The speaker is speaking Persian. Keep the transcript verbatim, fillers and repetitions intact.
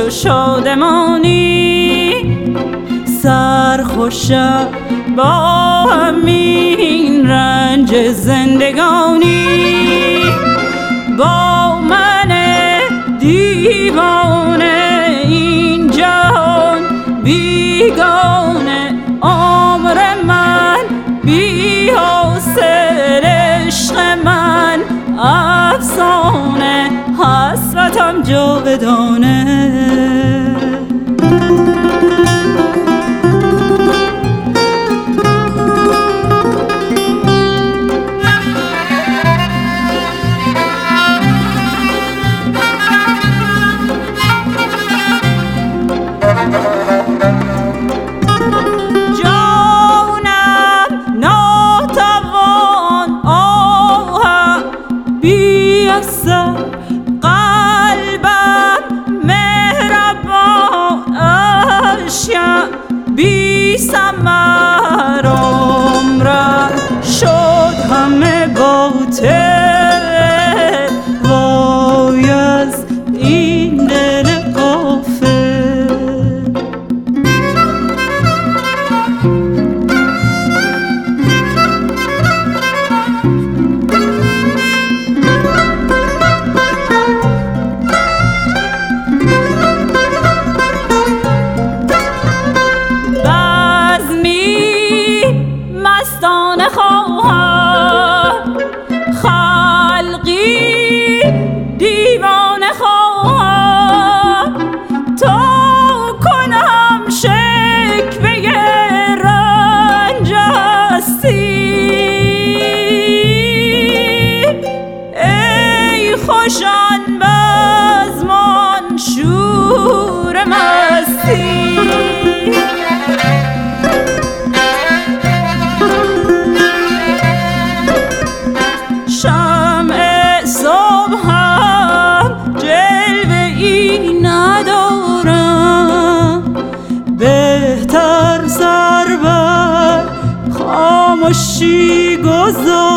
و شادمانی، سرخوشم با همین رنج زندگانی. با من دیوانه این جهان بیگانه، عمر من بی حاصل، عشق من افسانه، حسرتم جاودانه. قلبم مهربان اشیا بی ثمر، عمرم شد همه باطل، وای از این دل غافل. مستانه خواهم خلقی دیوانه خواهم، تا کنم شکوه رنج هستی. ای خوشان بزمان شور مستی، شمع صبحم جلوه ای ندارم، بهتر سر بر خاموشی گذارم.